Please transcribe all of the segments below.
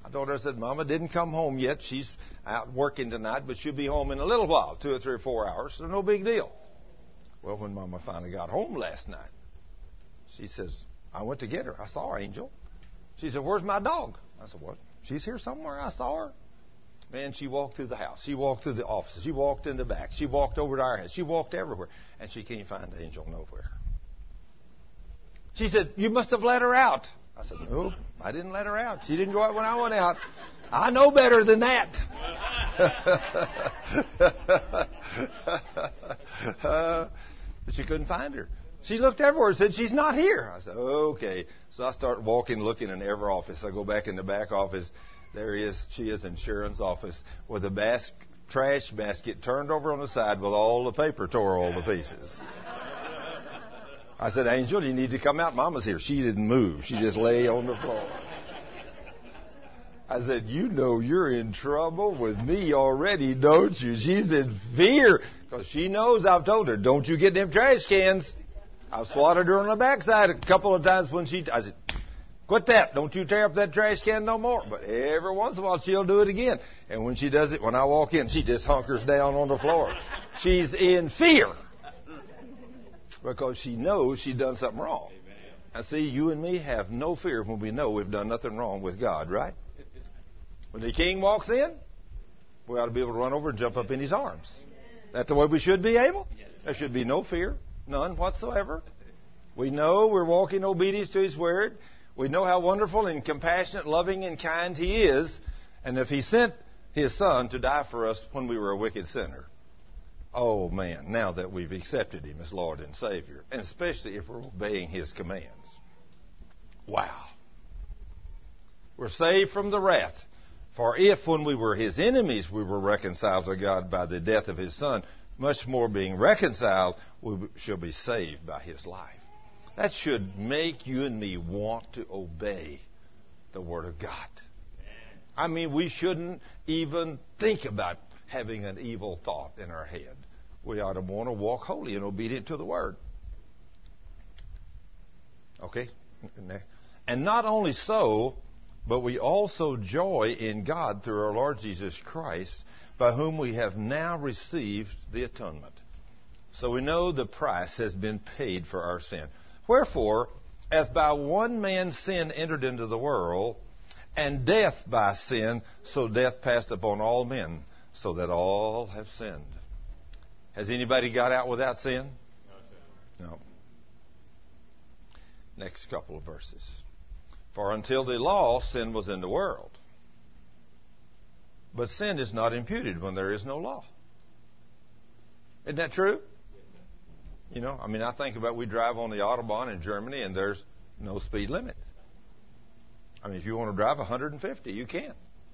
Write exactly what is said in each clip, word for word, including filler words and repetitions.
I told her, I said, Mama didn't come home yet. She's out working tonight, but she'll be home in a little while, two or three or four hours, so no big deal. Well, when Mama finally got home last night, she says, I went to get her. I saw her, Angel. She said, where's my dog? I said, what? She's here somewhere. I saw her. Man, she walked through the house. She walked through the offices. She walked in the back. She walked over to our house. She walked everywhere. And she can't find Angel nowhere. She said, you must have let her out. I said, no, I didn't let her out. She didn't go out when I went out. I know better than that. uh, but she couldn't find her. She looked everywhere and said, she's not here. I said, okay. So I start walking, looking in every office. I go back in the back office. There he is. She is in Sharon's office with a bas- trash basket turned over on the side with all the paper tore all to pieces. I said, Angel, you need to come out. Mama's here. She didn't move. She just lay on the floor. I said, you know you're in trouble with me already, don't you? She's in fear because she knows I've told her, don't you get them trash cans. I've swatted her on the backside a couple of times when she, I said, quit that. Don't you tear up that trash can no more. But every once in a while she'll do it again. And when she does it, when I walk in, she just hunkers down on the floor. She's in fear because she knows she's done something wrong. I see you and me have no fear when we know we've done nothing wrong with God, right? When the king walks in, we ought to be able to run over and jump up in his arms. That's the way we should be able. There should be no fear, none whatsoever. We know we're walking in obedience to his word. We know how wonderful and compassionate, loving and kind he is. And if he sent his son to die for us when we were a wicked sinner, oh man, now that we've accepted him as Lord and Savior, and especially if we're obeying his commands. Wow. We're saved from the wrath. For if when we were his enemies we were reconciled to God by the death of his son, much more being reconciled, we shall be saved by his life. That should make you and me want to obey the Word of God. I mean, we shouldn't even think about having an evil thought in our head. We ought to want to walk holy and obedient to the Word. Okay? And not only so, but we also joy in God through our Lord Jesus Christ, by whom we have now received the atonement. So we know the price has been paid for our sin. Wherefore, as by one man sin entered into the world, and death by sin, so death passed upon all men, so that all have sinned. Has anybody got out without sin? No. Next couple of verses. For until the law, sin was in the world. But sin is not imputed when there is no law. Isn't that true? You know, I mean, I think about we drive on the Autobahn in Germany and there's no speed limit. I mean, if you want to drive one hundred fifty, you can.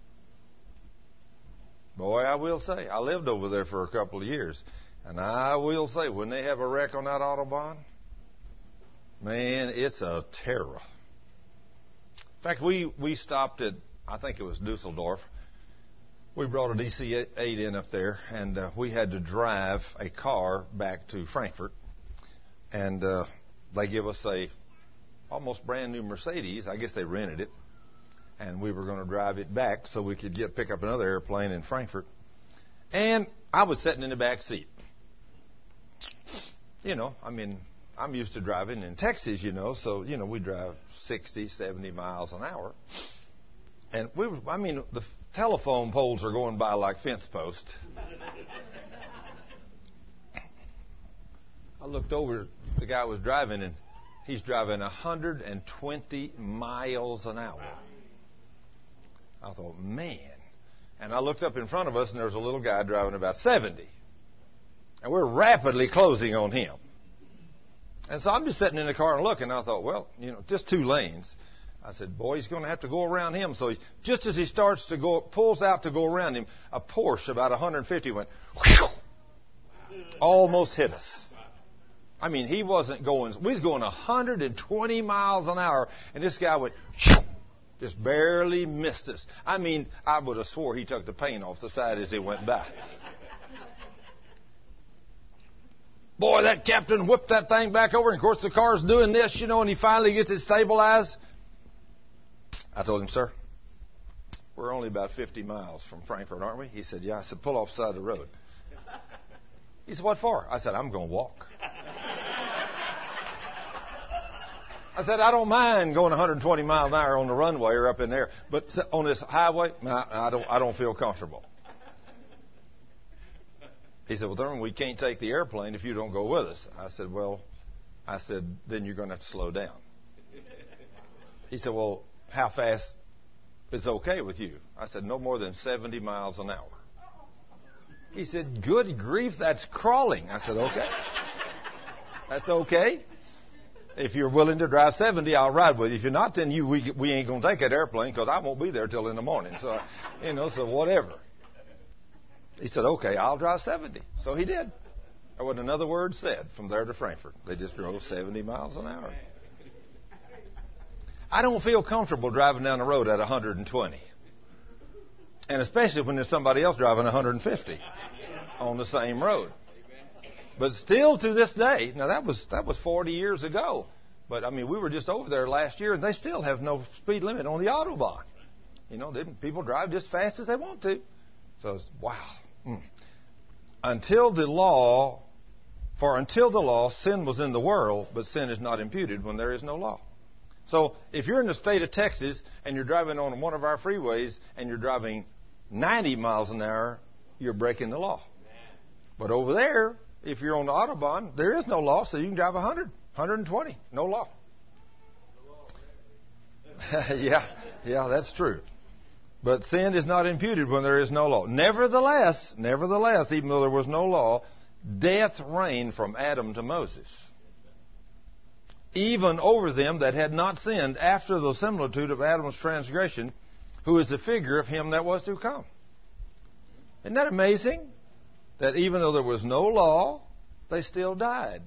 Boy, I will say, I lived over there for a couple of years. And I will say, when they have a wreck on that Autobahn, man, it's a terror. In fact, we, we stopped at, I think it was Dusseldorf. We brought a D C eight in up there, and uh, we had to drive a car back to Frankfurt. And uh, they give us a almost brand new Mercedes. I guess they rented it. And we were going to drive it back so we could get pick up another airplane in Frankfurt. And I was sitting in the back seat. You know, I mean, I'm used to driving in Texas, you know, so, you know, we drive sixty, seventy miles an hour. And we were, I mean, the telephone poles are going by like fence posts. I looked over, the guy was driving, and he's driving one hundred twenty miles an hour. I thought, man. And I looked up in front of us, and there was a little guy driving about seventy. And we're rapidly closing on him. And so I'm just sitting in the car and looking, and I thought, well, you know, just two lanes. I said, boy, he's going to have to go around him. So he, just as he starts to go, pulls out to go around him, a Porsche about one hundred fifty went, whew, almost hit us. I mean, he wasn't going, we was going one hundred twenty miles an hour, and this guy went, whew, just barely missed us. I mean, I would have swore he took the paint off the side as he went by. Boy, that captain whipped that thing back over, and of course the car's doing this, you know, and he finally gets it stabilized. I told him, sir, we're only about fifty miles from Frankfurt, aren't we? He said, yeah. I said, pull off the side of the road. He said, what for? I said, I'm going to walk. I said, I don't mind going one hundred twenty miles an hour on the runway or up in there, but on this highway, nah, I don't, I don't feel comfortable. He said, well, Thurman, we can't take the airplane if you don't go with us. I said, well, I said, then you're going to have to slow down. He said, well, how fast is okay with you? I said, no more than seventy miles an hour. He said, good grief, that's crawling. I said, okay. That's okay. If you're willing to drive seventy, I'll ride with you. If you're not, then you we, we ain't going to take that airplane because I won't be there till in the morning. So, you know, so whatever. He said, okay, I'll drive seventy. So he did. There wasn't another word said from there to Frankfurt. They just drove seventy miles an hour. I don't feel comfortable driving down the road at one hundred twenty. And especially when there's somebody else driving one hundred fifty on the same road. But still to this day, now that was that was forty years ago. But I mean, we were just over there last year, and they still have no speed limit on the Autobahn. You know, they, people drive just as fast as they want to. So it's, wow. Mm. Until the law, for until the law, sin was in the world, but sin is not imputed when there is no law. So if you're in the state of Texas and you're driving on one of our freeways and you're driving ninety miles an hour, you're breaking the law. But over there, if you're on the Autobahn, there is no law, so you can drive one hundred, one hundred twenty, no law. yeah, yeah, that's true. But sin is not imputed when there is no law. Nevertheless, nevertheless, even though there was no law, death reigned from Adam to Moses, even over them that had not sinned, after the similitude of Adam's transgression, who is the figure of him that was to come. Isn't that amazing? That even though there was no law, they still died.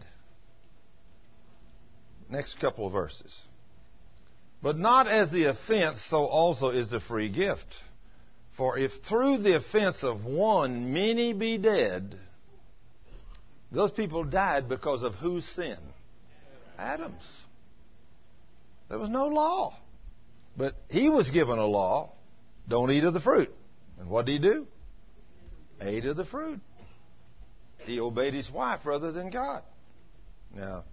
Next couple of verses. But not as the offense, so also is the free gift. For if through the offense of one many be dead, those people died because of whose sin? Adam's. There was no law. But he was given a law, don't eat of the fruit. And what did he do? Ate of the fruit. He obeyed his wife rather than God. Now,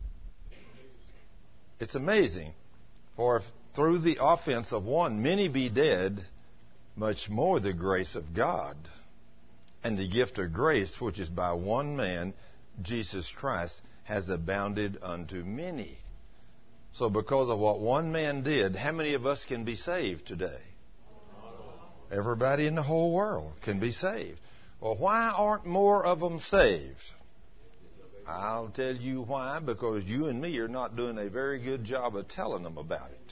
it's amazing. For if through the offense of one many be dead, much more the grace of God and the gift of grace, which is by one man, Jesus Christ, has abounded unto many. So because of what one man did, how many of us can be saved today? Everybody in the whole world can be saved. Well, why aren't more of them saved? I'll tell you why. Because you and me are not doing a very good job of telling them about it.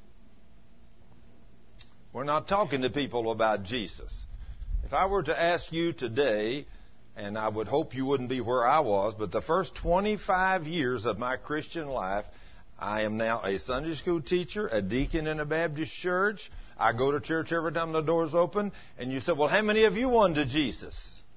We're not talking to people about Jesus. If I were to ask you today, and I would hope you wouldn't be where I was, but the first twenty-five years of my Christian life, I am now a Sunday school teacher, a deacon in a Baptist church. I go to church every time the door's open. And you said, well, how many of you won to Jesus?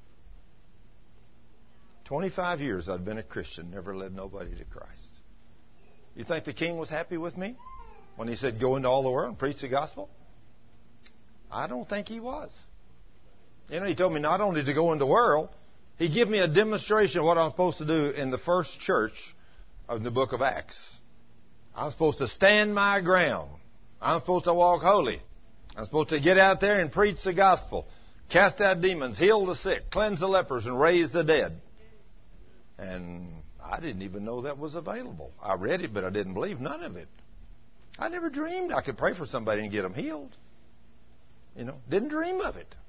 twenty-five years I've been a Christian, never led nobody to Christ. You think the king was happy with me when he said, go into all the world and preach the gospel? I don't think he was. You know, he told me not only to go into the world, he gave me a demonstration of what I'm supposed to do in the first church of the book of Acts. I'm supposed to stand my ground. I'm supposed to walk holy. I'm supposed to get out there and preach the gospel, cast out demons, heal the sick, cleanse the lepers, and raise the dead. And I didn't even know that was available. I read it, but I didn't believe none of it. I never dreamed I could pray for somebody and get them healed. You know, didn't dream of it.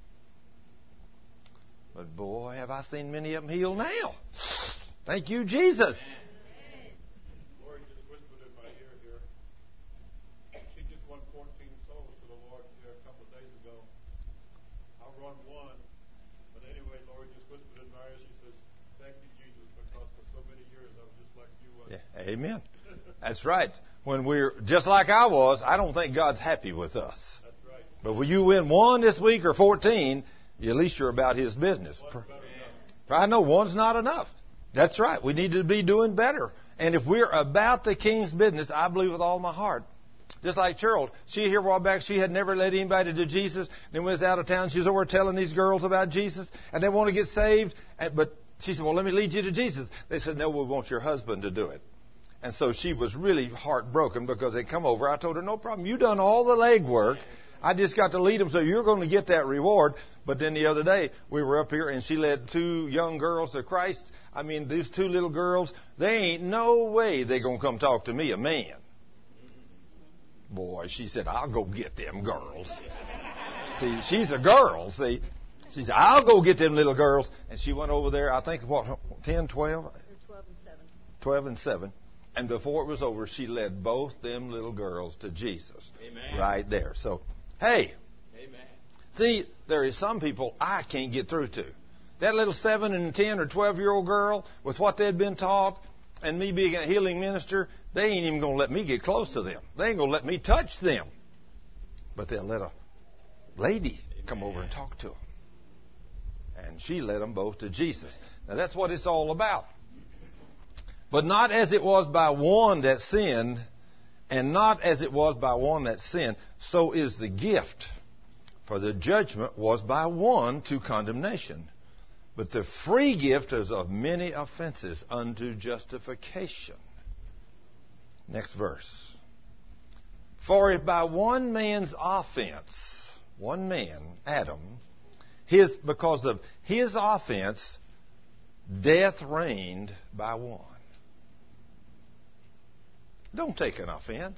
But boy, have I seen many of them healed now. Thank you, Jesus. Lori just whispered in my ear here. She just won fourteen souls to the Lord here a couple of days ago. I run one. But anyway, Lori just whispered in my ear. She says, thank you, Jesus, because for so many years I was just like you. Yeah, amen. That's right. When we're just like I was, I don't think God's happy with us. That's right. But when you win one this week or fourteen, at least you're about His business. I know one's not enough. That's right. We need to be doing better. And if we're about the King's business, I believe with all my heart Just like Cheryl, she here a while back, she had never led anybody to Jesus. Then when was out of town, she was over telling these girls about Jesus, and they want to get saved. And, but she said, well, let me lead you to Jesus. They said, no, we want your husband to do it. And so she was really heartbroken because they come over. I told her, no problem. You done all the legwork. I just got to lead them, so you're going to get that reward. But then the other day, we were up here, and she led two young girls to Christ. I mean, these two little girls, they ain't no way they going to come talk to me, a man. Boy, she said, I'll go get them girls. See, she's a girl, see. She said, I'll go get them little girls. And she went over there, I think, what, ten, twelve? twelve and seven. twelve and seven. And before it was over, she led both them little girls to Jesus. Amen. Right there. So, hey. Amen. See, there is some people I can't get through to. That little seven and ten or twelve-year-old girl, with what they'd been taught, and me being a healing minister, they ain't even going to let me get close to them. They ain't going to let me touch them. But they'll let a lady come over and talk to them. And she led them both to Jesus. Now, that's what it's all about. But not as it was by one that sinned, and not as it was by one that sinned, so is the gift. For the judgment was by one to condemnation. But the free gift is of many offenses unto justification. Next verse. For if by one man's offense, one man, Adam, his because of his offense, death reigned by one. Don't take an offense.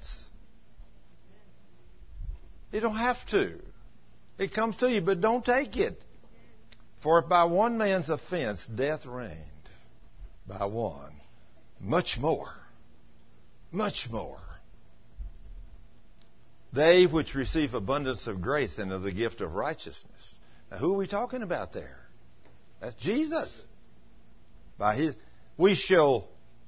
You don't have to. It comes to you, but don't take it. For if by one man's offense death reigned by one, much more, much more, they which receive abundance of grace and of the gift of righteousness. Now, who are we talking about there? That's Jesus. By his, we shall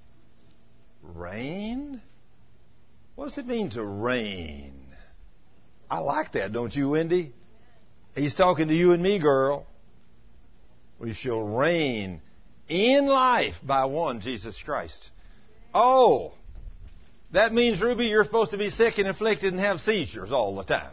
reign. What does it mean to reign? I like that, don't you, Wendy? He's talking to you and me, girl. We shall reign in life by one, Jesus Christ. Oh, that means, Ruby, you're supposed to be sick and afflicted and have seizures all the time.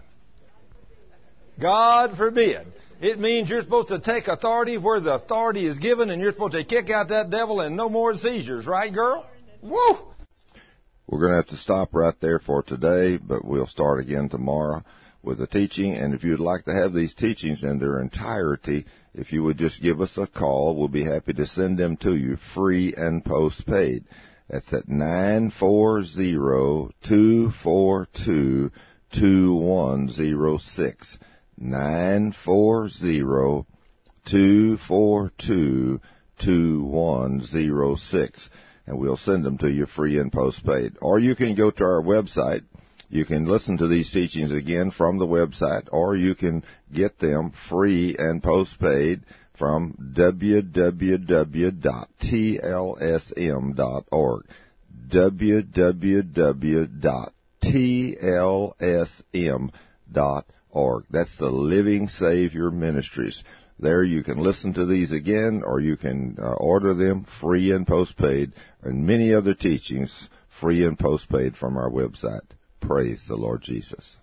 God forbid. It means you're supposed to take authority where the authority is given, and you're supposed to kick out that devil and no more seizures. Right, girl? Woo! We're going to have to stop right there for today, but we'll start again tomorrow with the teaching. And if you'd like to have these teachings in their entirety, if you would just give us a call, we'll be happy to send them to you free and postpaid. That's at nine four zero, two four two, two one zero six. nine four zero, two four two, two one zero six. And we'll send them to you free and postpaid. Or you can go to our website. You can listen to these teachings again from the website, or you can get them free and postpaid from w w w dot t l s m dot org. w w w dot t l s m dot org. That's the Living Savior Ministries. There you can listen to these again, or you can uh, order them free and postpaid, and many other teachings free and postpaid from our website. Praise the Lord Jesus.